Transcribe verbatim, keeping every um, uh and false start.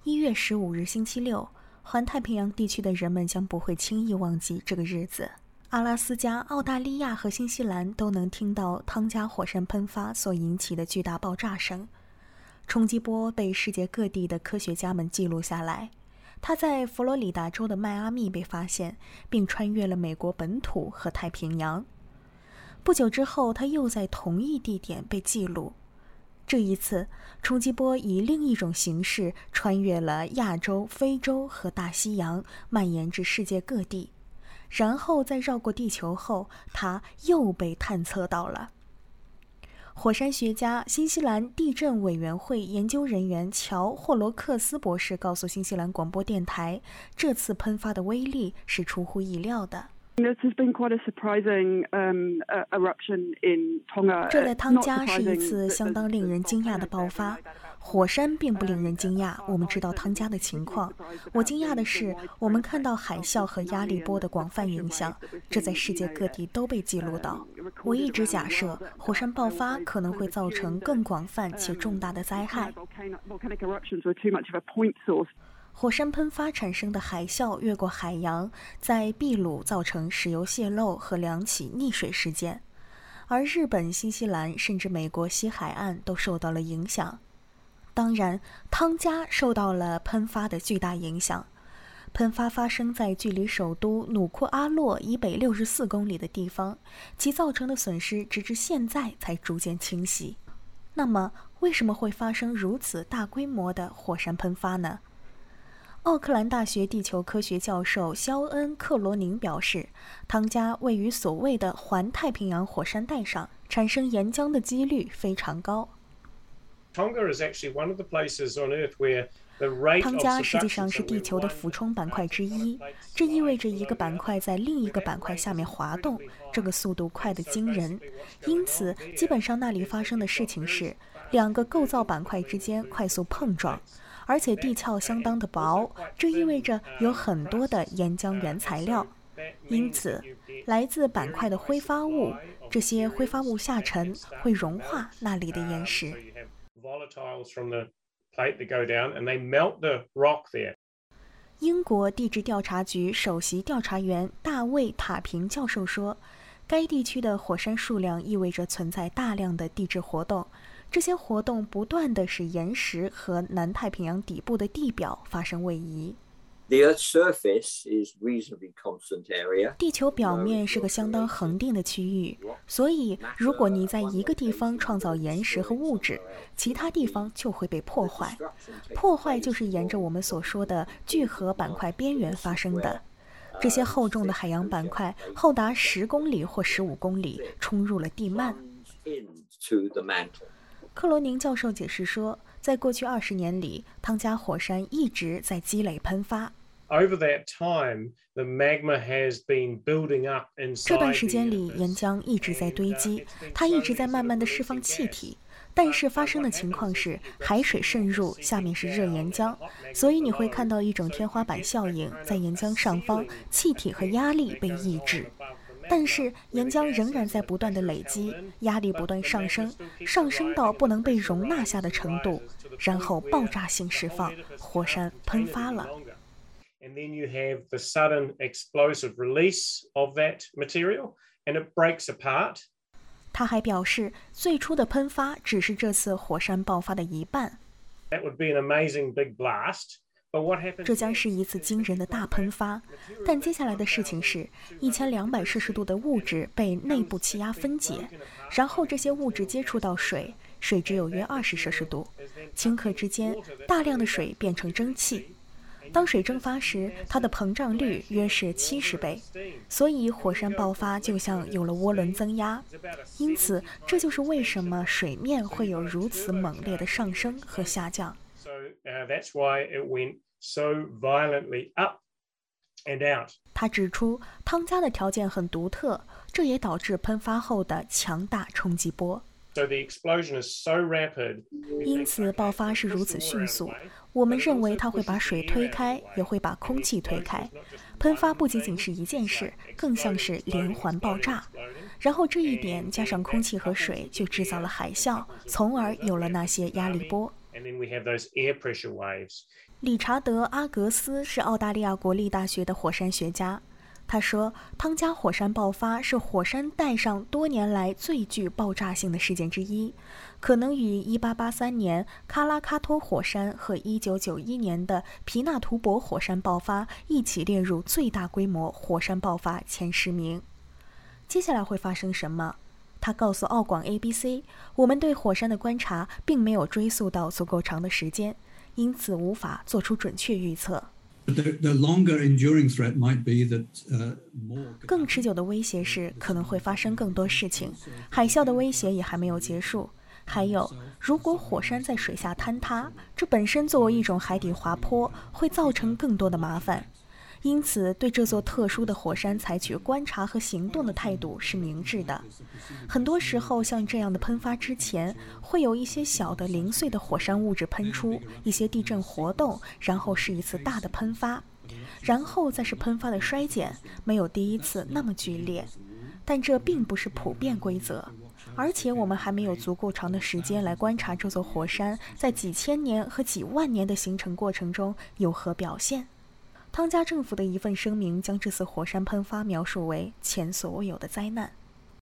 一月十五日星期六，环太平洋地区的人们将不会轻易忘记这个日子。阿拉斯加、澳大利亚和新西兰都能听到汤加火山喷发所引起的巨大爆炸声。冲击波被世界各地的科学家们记录下来。它在佛罗里达州的迈阿密被发现，并穿越了美国本土和太平洋。不久之后，它又在同一地点被记录。这一次，冲击波以另一种形式穿越了亚洲、非洲和大西洋，蔓延至世界各地。然后在绕过地球后，它又被探测到了。火山学家、新西兰地震委员会研究人员乔·霍罗克斯博士告诉新西兰广播电台，这次喷发的威力是出乎意料的。 This has been quite a surprising um, uh, eruption in Tonga. 这在汤加是一次相当令人惊讶的爆发。火山并不令人惊讶，我们知道汤加的情况。我惊讶的是，我们看到海啸和压力波的广泛影响，这在世界各地都被记录到。我一直假设，火山爆发可能会造成更广泛且重大的灾害。火山喷发产生的海啸越过海洋，在秘鲁造成石油泄漏和两起溺水事件，而日本、新西兰甚至美国西海岸都受到了影响。当然，汤加受到了喷发的巨大影响。喷发发生在距离首都努库阿洛以北六十四公里的地方，其造成的损失直至现在才逐渐清晰。那么，为什么会发生如此大规模的火山喷发呢？奥克兰大学地球科学教授肖恩·克罗宁表示，汤加位于所谓的环太平洋火山带上，产生岩浆的几率非常高。汤加实际上是地球的俯冲板块之一，这意味着一个板块在另一个板块下面滑动，这个速度快得惊人。因此，基本上那里发生的事情是，两个构造板块之间快速碰撞，而且地壳相当的薄，这意味着有很多的岩浆原材料。因此，来自板块的挥发物，这些挥发物下沉会融化那里的岩石。英国地质调查局首席调查员大卫·塔平教授说，该地区的火山数量意味着存在大量的地质活动，这些活动不断地使岩石和南太平洋底部的地表发生位移。 The Earth's surface is reasonably constant area. 地球表面是个相当恒定的区域，所以如果你在一个地方创造岩石和物质，其他地方就会被破坏。破坏就是沿着我们所说的聚合板块边缘发生的。这些厚重的海洋板块厚达十公里或十五公里，冲入了地幔。克罗宁教授解释说，在过去二十年里，汤加火山一直在积累喷发。 Over that time, the magma has been building up inside. 这段时间里，岩浆一直在堆积，它一直在慢慢地释放气体。但是发生的情况是，海水渗入，下面是热岩浆，所以你会看到一种天花板效应，在岩浆上方，气体和压力被抑制。但是岩浆仍然在不断的累积，压力不断上升，上升到不能被容纳下的程度，然后爆炸性释放，火山喷发了。 And then you have the sudden explosive release of that material, and it breaks apart. 他还表示，最初的喷发只是这次火山爆发的一半。 That would be an amazing big blast. 这将是一次惊人的大喷发，但接下来的事情是，一千两百摄氏度的物质被内部气压分解，然后这些物质接触到水，水只有约二十摄氏度，顷刻之间，大量的水变成蒸汽。当水蒸发时，它的膨胀率约是七十倍，所以火山爆发就像有了涡轮增压。因此，这就是为什么水面会有如此猛烈的上升和下降。 So, uh, that's why it went so violently up and out. 他指出，汤加的条件很独特，这也导致喷发后的强大冲击波。 So the explosion is so rapid. 因此，爆发是如此迅速。我们认为它会把水推开，也会把空气推开。喷发不仅仅是一件事，更像是连环爆炸。然后这一点加上空气和水，就制造了海啸，从而有了那些压力波。 And then we have those air pressure waves. 理查德·阿格斯是澳大利亚国立大学的火山学家。他说，汤加火山爆发是火山带上多年来最具爆炸性的事件之一，可能与一八八三年喀拉喀托火山和一九九一年的皮纳图博火山爆发一起列入最大规模火山爆发前十名。接下来会发生什么？他告诉澳广 A B C， 我们对火山的观察并没有追溯到足够长的时间，因此无法做出准确预测。更持久的威胁是可能会发生更多事情，海啸的威胁也还没有结束。还有，如果火山在水下坍塌，这本身作为一种海底滑坡，会造成更多的麻烦。因此，对这座特殊的火山采取观察和行动的态度是明智的。很多时候，像这样的喷发之前，会有一些小的零碎的火山物质喷出，一些地震活动，然后是一次大的喷发，然后再是喷发的衰减，没有第一次那么剧烈。但这并不是普遍规则，而且我们还没有足够长的时间来观察这座火山在几千年和几万年的形成过程中有何表现。汤加政府的一份声明将这次火山喷发描述为前所未有的灾难。